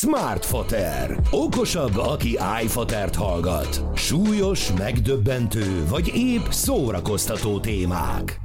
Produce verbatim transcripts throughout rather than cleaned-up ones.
Smartfoter. Okosabb, aki iFotert hallgat. Súlyos, megdöbbentő, vagy épp szórakoztató témák.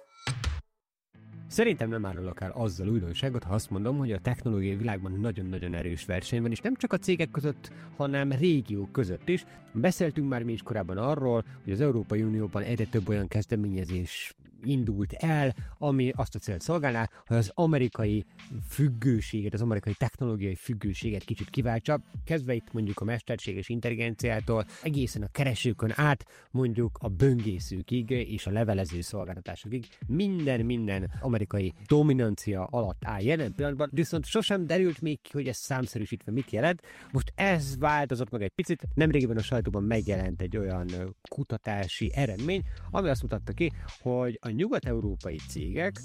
Szerintem nem árulok el azzal újdonságot, ha azt mondom, hogy a technológiai világban nagyon-nagyon erős verseny van, és nem csak a cégek között, hanem régiók között is. Beszéltünk már mi is korábban arról, hogy az Európai Unióban egyre több olyan kezdeményezés indult el, ami azt a célt szolgálná, hogy az amerikai függőséget, az amerikai technológiai függőséget kicsit kiváltsa, kezdve itt mondjuk a mesterséges intelligenciától, egészen a keresőkön át, mondjuk a böngészőkig és a levelező szolgáltatásokig. Minden, minden amerikai dominancia alatt áll jelen pillanatban, viszont sosem derült még ki, hogy ez számszerűsítve mit jelent. Most ez változott meg egy picit, nemrégiben a sajtóban megjelent egy olyan kutatási eredmény, ami azt mutatta ki, hogy a nyugat-európai cégek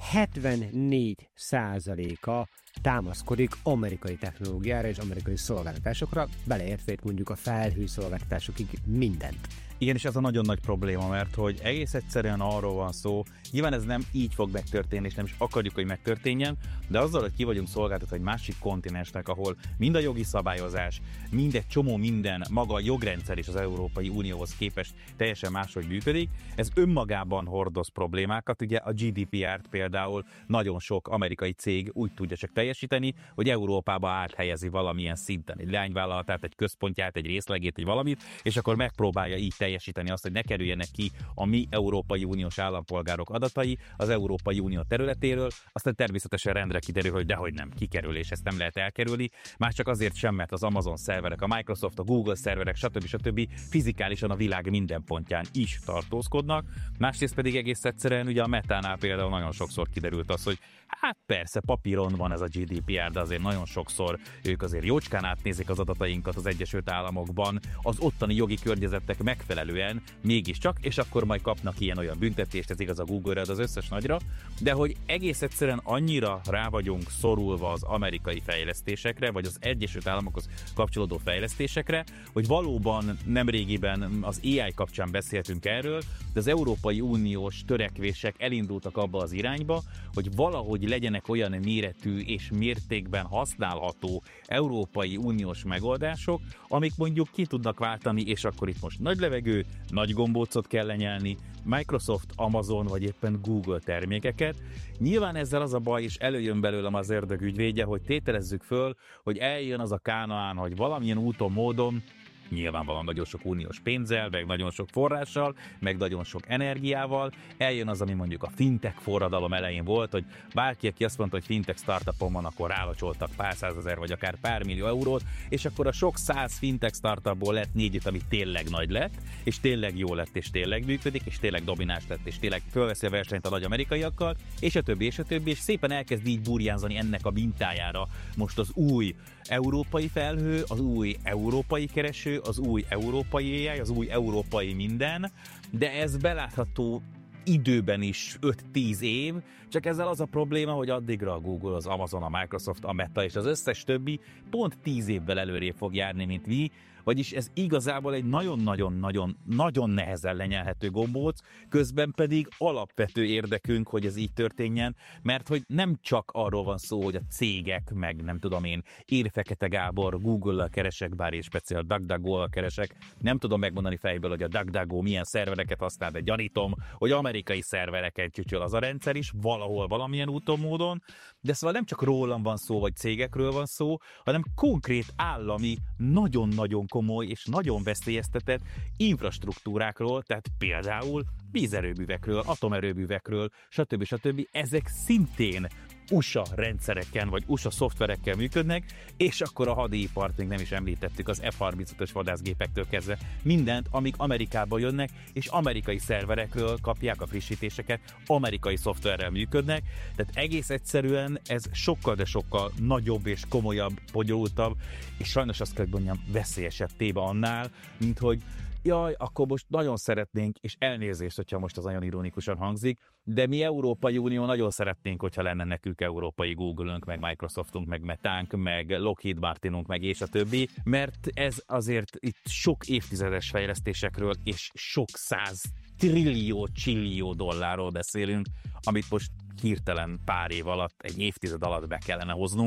hetvennégy százaléka támaszkodik amerikai technológiára és amerikai szolgáltatásokra, beleértve mondjuk a felhő szolgáltatásokig mindent. Igen, és ez a nagyon nagy probléma, mert hogy egész egyszerűen arról van szó, nyilván ez nem így fog megtörténni, és nem is akarjuk, hogy megtörténjen, de azzal, hogy ki vagyunk szolgáltatva egy másik kontinensnek, ahol mind a jogi szabályozás, mind egy csomó minden, maga a jogrendszer is az Európai Unióhoz képest teljesen máshogy működik, ez önmagában hordoz problémákat. Ugye a gé dé pé er-t például nagyon sok amerikai cég úgy tudja csak teljesíteni, hogy Európába áthelyezi valamilyen szinten egy leányvállalatát, egy központját, egy részlegét, egy valamit, és akkor megpróbálja így teljesíteni azt, hogy ne kerüljenek ki a mi Európai Uniós állampolgárok adatai az Európai Unió területéről, aztán természetesen rendre kiderül, hogy dehogy nem, kikerül, és ezt nem lehet elkerülni. Már csak azért sem, mert az Amazon szerverek, a Microsoft, a Google szerverek, stb. stb. Fizikálisan a világ minden pontján is tartózkodnak. Másrészt pedig egész egyszerűen ugye a Metánál például nagyon sokszor kiderült az, hogy hát persze papíron van ez a gé dé pé er, de azért nagyon sokszor ők azért jócskán átnézik az adatainkat az Egyesült Államokban, az ottani jogi környezetek megfelelően mégiscsak, és akkor majd kapnak ilyen-olyan büntetést, ez igaz a Google-re, az összes nagyra, de hogy egész egyszerűen annyira rá vagyunk szorulva az amerikai fejlesztésekre, vagy az Egyesült Államokhoz kapcsolódó fejlesztésekre, hogy valóban nemrégiben az á i kapcsán beszéltünk erről, de az Európai Uniós törekvések elindultak abba az irányba, hogy valahogy legyenek olyan méretű és mértékben használható Európai Uniós megoldások, amik mondjuk ki tudnak váltani, és akkor itt most nagy levegő, nagy gombócot kell lenyelni, Microsoft, Amazon vagy éppen Google termékeket. Nyilván ezzel az a baj, és előjön belőlem az ördög ügyvédje, hogy tételezzük föl, hogy eljön az a Kánaán, hogy valamilyen úton, módon, nyilvánvalóan nagyon sok uniós pénzzel, meg nagyon sok forrással, meg nagyon sok energiával. Eljön az, ami mondjuk a fintech forradalom elején volt, hogy bárki, aki azt mondta, hogy fintech startupon van, akkor rálocsoltak pár százezer vagy akár pár millió eurót, és akkor a sok száz fintech startupból lett négyet, ami tényleg nagy lett, és tényleg jó lett, és tényleg működik, és tényleg domináns lett, és tényleg fölveszi a versenyt a nagy amerikaiakkal, és a többi, és a többi, és szépen elkezd így burjánzani ennek a mintájára most az új európai felhő, az új európai kereső, az új európai á i, az új európai minden, de ez belátható időben is öt-tíz év, csak ezzel az a probléma, hogy addigra a Google, az Amazon, a Microsoft, a Meta és az összes többi pont tíz évvel előrébb fog járni, mint mi, vagyis ez igazából egy nagyon-nagyon-nagyon nagyon nehezen lenyelhető gombóc, közben pedig alapvető érdekünk, hogy ez így történjen, mert hogy nem csak arról van szó, hogy a cégek, meg nem tudom én, Ér Fekete Gábor, Google-lal keresek, bár én speciál DuckDuckGo-val keresek, nem tudom megmondani fejből, hogy a DuckDuckGo milyen szervereket használ, de gyanítom, hogy amerikai szervereket csücsöl az a rendszer is, valahol valamilyen úton, módon, de szóval nem csak rólam van szó, vagy cégekről van szó, hanem konkrét állami, nagyon-nagyon komoly és nagyon veszélyeztetett infrastruktúrákról, tehát például vízerőművekről, atomerőművekről, stb. stb. Ezek szintén u es á rendszereken, vagy u es á szoftverekkel működnek, és akkor a hadipart még nem is említettük, az ef harmincötös vadászgépektől kezdve mindent, amik Amerikába jönnek, és amerikai szerverekről kapják a frissítéseket, amerikai szoftverrel működnek, tehát egész egyszerűen ez sokkal, de sokkal nagyobb és komolyabb, bonyolultabb, és sajnos azt kell mondjam, veszélyesebb téma annál, mint hogy jaj, akkor most nagyon szeretnénk, és elnézést, hogyha most az nagyon ironikusan hangzik, de mi Európai Unió nagyon szeretnénk, hogyha lenne nekünk európai Google-ünk, meg Microsoftunk, meg Metánk, meg Lockheed Martinunk, meg és a többi, mert ez azért itt sok évtizedes fejlesztésekről, és sok száz trillió, csillió dollárról beszélünk, amit most hirtelen pár év alatt, egy évtized alatt be kellene hoznunk,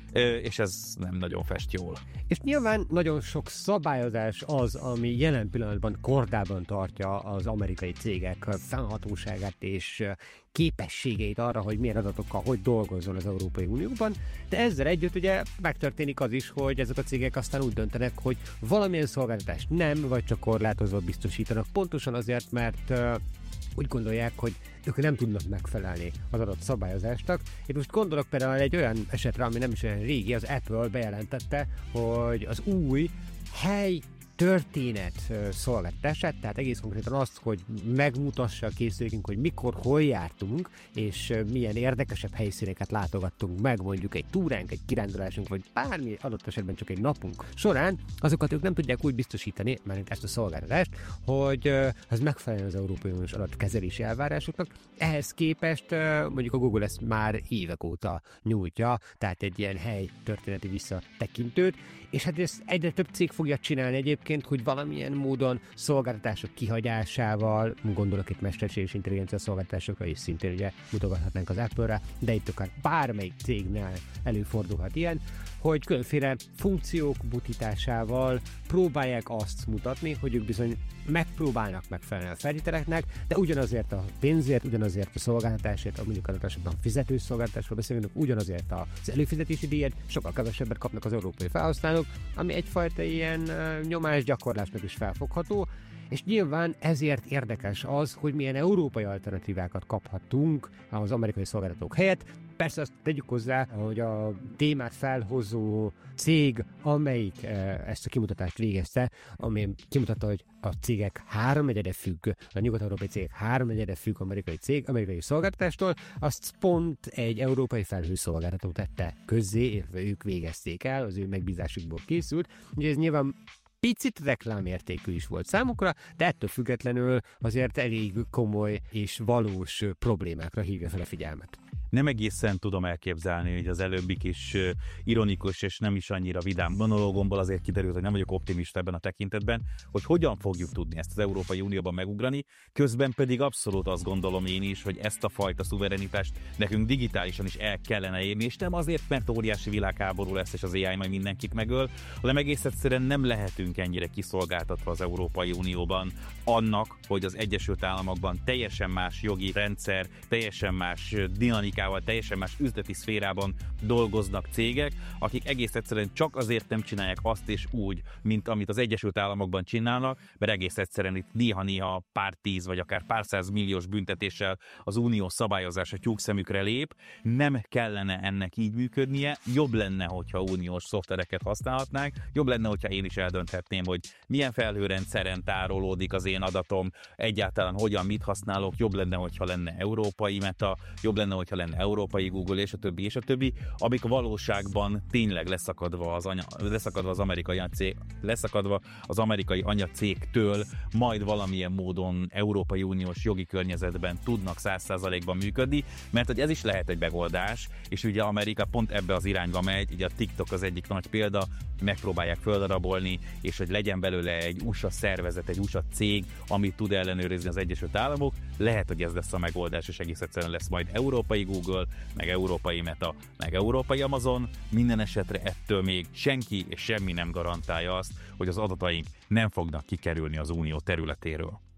és ez nem nagyon fest jól. És nyilván nagyon sok szabályozás az, ami jelen pillanatban kordában tartja az amerikai cégek fennhatóságát és képességeit arra, hogy milyen adatokkal hogy dolgozzon az Európai Unióban, de ezzel együtt ugye megtörténik az is, hogy ezek a cégek aztán úgy döntenek, hogy valamilyen szolgáltatást nem, vagy csak korlátozva biztosítanak, pontosan azért, mert uh, úgy gondolják, hogy ők nem tudnak megfelelni az adott szabályozásnak. Én most gondolok például egy olyan esetre, ami nem is olyan régi, az Apple bejelentette, hogy az új hely történet szolgáltatását, tehát egész konkrétan azt, hogy megmutassa a készülékünk, hogy mikor, hol jártunk, és milyen érdekesebb helyszíneket látogattunk meg, mondjuk egy túránk, egy kirándulásunk, vagy bármi adott esetben csak egy napunk során, azokat ők nem tudják úgy biztosítani, mert ezt a szolgáltatást, hogy ez megfeleljen az Európai Uniós adatkezelési elvárásoknak. Ehhez képest mondjuk a Google ezt már évek óta nyújtja, tehát egy ilyen hely történeti visszatekintőt, és hát ezt egyre több cég fogja csinálni egyébként, hogy valamilyen módon szolgáltatások kihagyásával, gondolok itt mesterséges intelligencia szolgáltatásokra, és szintén ugye mutogathatnánk az Apple-re, de itt akár bármelyik cégnél előfordulhat ilyen, hogy különféle funkciók butításával próbálják azt mutatni, hogy ők bizony megpróbálnak megfelelni a feltételeknek, de ugyanazért a pénzért, ugyanazért a szolgáltatásért, a mondjuk adott esetben fizetős szolgáltatásról beszélünk, ugyanazért az előfizetési díjat sokkal kevesebbet kapnak az európai felhasználók, ami egyfajta ilyen uh, nyomásgyakorlásnak is felfogható, és nyilván ezért érdekes az, hogy milyen európai alternatívákat kaphatunk az amerikai szolgáltatók helyett. Persze azt tegyük hozzá, hogy a témát felhozó cég, amelyik ezt a kimutatást végezte, ami kimutatta, hogy a cégek háromnegyede függ, a nyugat-európai cégek háromnegyede függ amerikai cég, amerikai szolgáltatástól, azt pont egy európai felhőszolgáltató tette közzé, illetve ők végezték el, az ő megbízásukból készült. Ugye ez nyilván picit reklámértékű is volt számukra, de ettől függetlenül azért elég komoly és valós problémákra hívja fel a figyelmet. Nem egészen tudom elképzelni, hogy az előbbi kis uh, ironikus és nem is annyira vidám monológomból azért kiderült, hogy nem vagyok optimista ebben a tekintetben, hogy hogyan fogjuk tudni ezt az Európai Unióban megugrani, közben pedig abszolút azt gondolom én is, hogy ezt a fajta szuverenitást nekünk digitálisan is el kellene érni, és nem azért, mert óriási világháború lesz, és az á i majd mindenkit megöl, hanem egész egyszerűen nem lehetünk ennyire kiszolgáltatva az Európai Unióban annak, hogy az Egyesült Államokban teljesen más jogi rendszer, teljesen más dinamika, teljesen más üzleti szférában dolgoznak cégek, akik egész egyszerűen csak azért nem csinálják azt és úgy, mint amit az Egyesült Államokban csinálnak, mert egész egyszerűen itt néha-néha pár tíz vagy akár pár száz milliós büntetéssel az unió szabályozása tyúkszemükre lép. Nem kellene ennek így működnie, jobb lenne, hogyha uniós szoftvereket használhatnánk, jobb lenne, hogyha én is eldönthetném, hogy milyen felhőrendszeren tárolódik az én adatom, egyáltalán hogyan, mit használok, jobb lenne, hogyha lenne európai Meta, jobb lenne, hogyha lenne európai Google, és a többi, és a többi, amik valóságban tényleg leszakadva az, anya, leszakadva az amerikai anyacég, leszakadva az amerikai anyacégtől, majd valamilyen módon Európai Uniós jogi környezetben tudnak száz százalékban működni, mert hogy ez is lehet egy megoldás, és ugye Amerika pont ebbe az irányba megy, ugye a TikTok az egyik nagy példa, megpróbálják földarabolni, és hogy legyen belőle egy u es á szervezet, egy u es á cég, amit tud ellenőrizni az Egyesült Államok, lehet, hogy ez lesz a megoldás, és egész egyszerűen lesz majd európai Google, meg európai Meta, meg európai Amazon. Minden esetre ettől még senki és semmi nem garantálja azt, hogy az adataink nem fognak kikerülni az unió területéről.